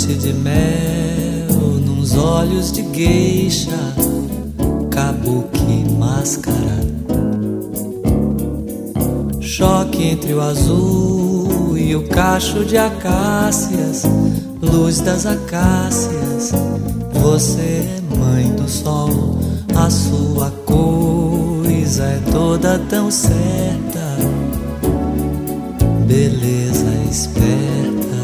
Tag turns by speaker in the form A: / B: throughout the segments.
A: noite de mel, nos olhos de geisha, kabuki máscara. Choque entre o azul e o cacho de acácias, luz das acácias. Você é mãe do sol, a sua coisa é toda tão certa, beleza esperta.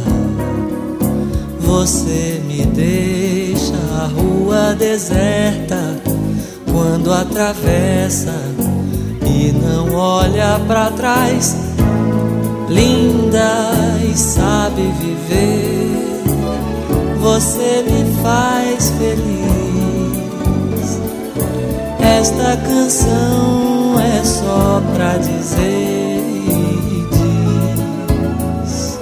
A: Você me deixa a rua deserta quando atravessa e não olha pra trás. Linda e sabe viver, você me faz feliz. Esta canção é só pra dizer e diz: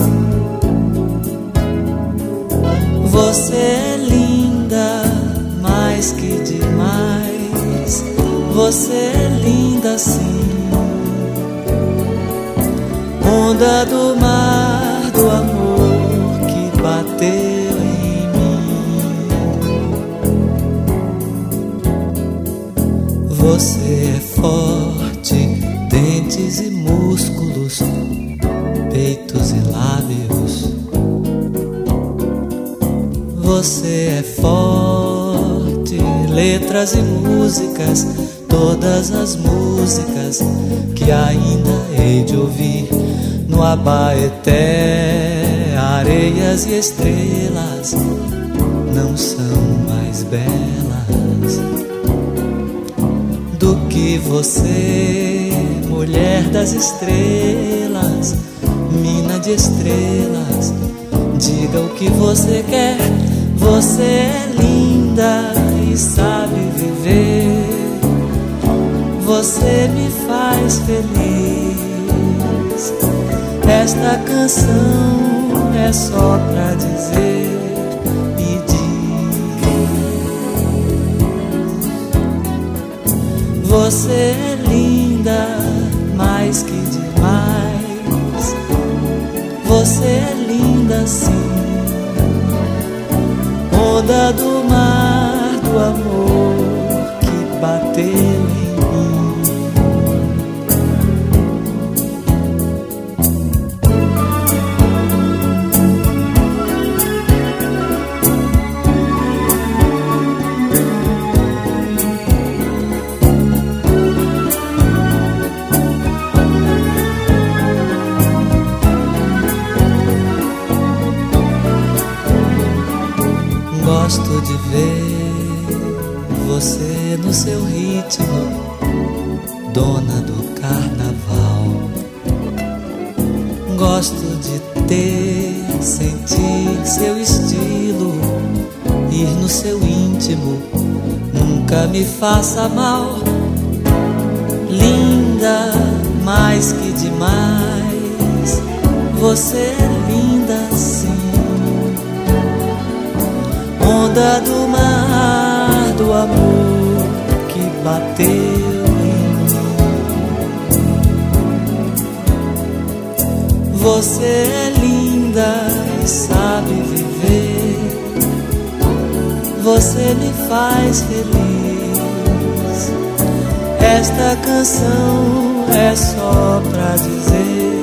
A: você é linda, mais que demais. Você é linda sim, onda do mar do amor que bateu em mim. Você é forte, dentes e músculos, peitos e lábios. Você é forte, letras e músicas, todas as músicas que ainda hei de ouvir no Abaeté. Areias e estrelas não são mais belas do que você, mulher das estrelas, mina de estrelas. Diga o que você quer, você é linda e sabe viver. Você me faz feliz. Esta canção é só pra dizer e diz: você é linda, mais que demais. Você é linda sim, onda do mar do amor que bateu em mim. Gosto de ver você no seu ritmo, dona do carnaval. Gosto de ter, sentir seu estilo, ir no seu íntimo, nunca me faça mal. Linda, mais que demais, você é linda sim, onda do mar do amor que bateu em mim. Você é linda e sabe viver. Você me faz feliz. Esta canção é só pra dizer